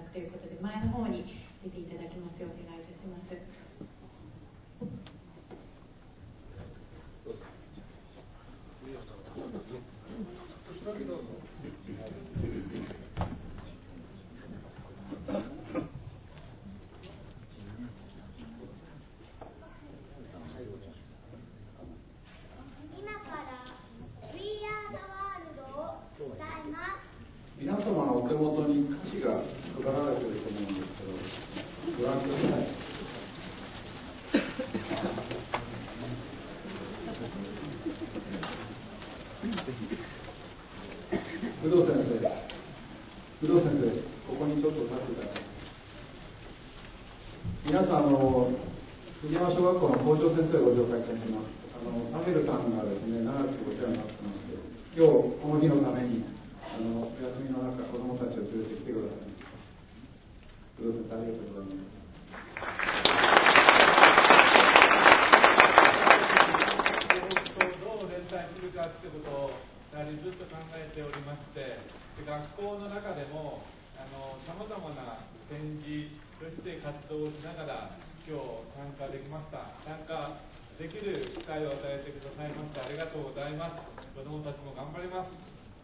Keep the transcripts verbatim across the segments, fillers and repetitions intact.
くということで、前の方に出ていただきますようお願いいたします。 皆様のお手元に歌詞が配られていると思うんですけど、ご覧ください。工藤先生、工藤先生、ここにちょっと立ってください。皆さん、あの杉山小学校の校長先生をご紹介いたします。あのサメルさんがですね、長くお世話になってまして、今日この日のためにあの休みの中、子どもたちを連れてきてくださいました。工藤先生、ありがとうございます。 どう連帯するかということをずっと考えておりまして、学校の中でもさまざまな展示、そして活動をしながら今日参加できました。参加できる機会を与えてくださいましてありがとうございます。子どもたちも頑張ります。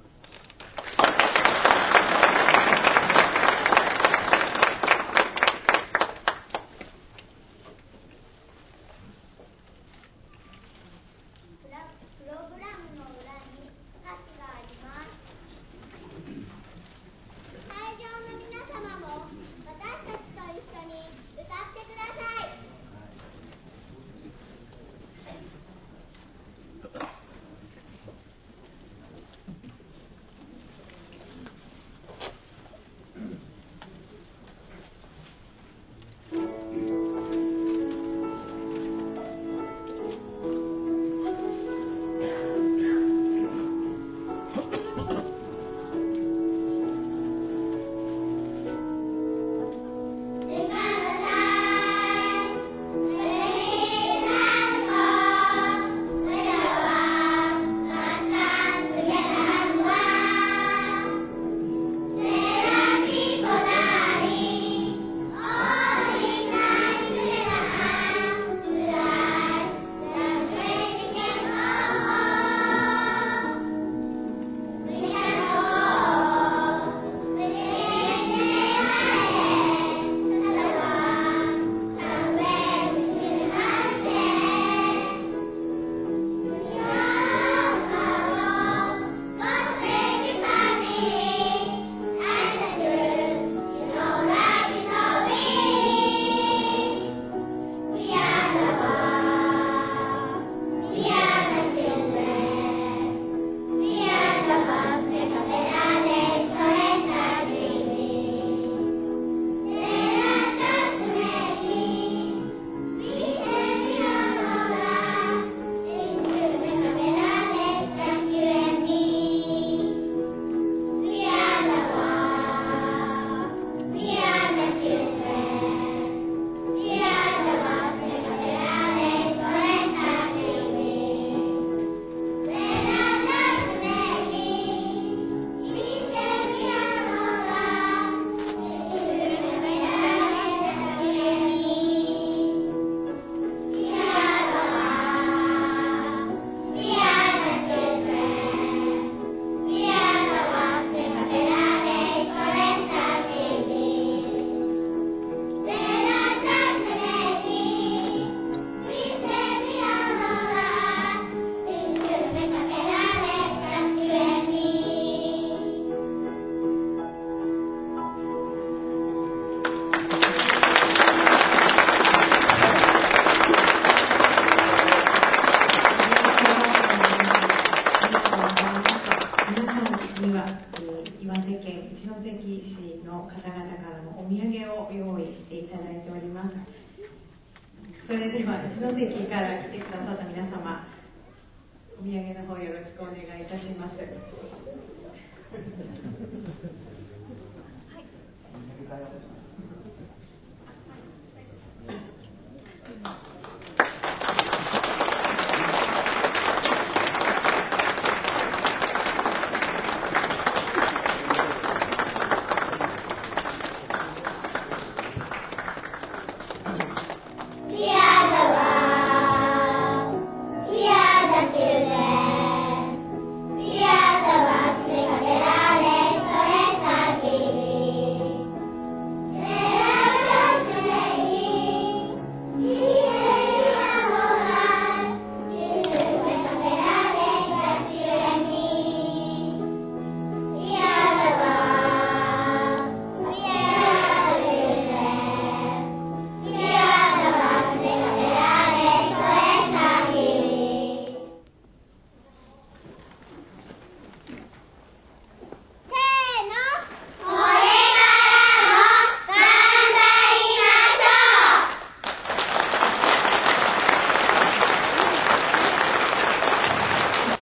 それでは一関から来てくださった皆様、お土産の方よろしくお願いいたします。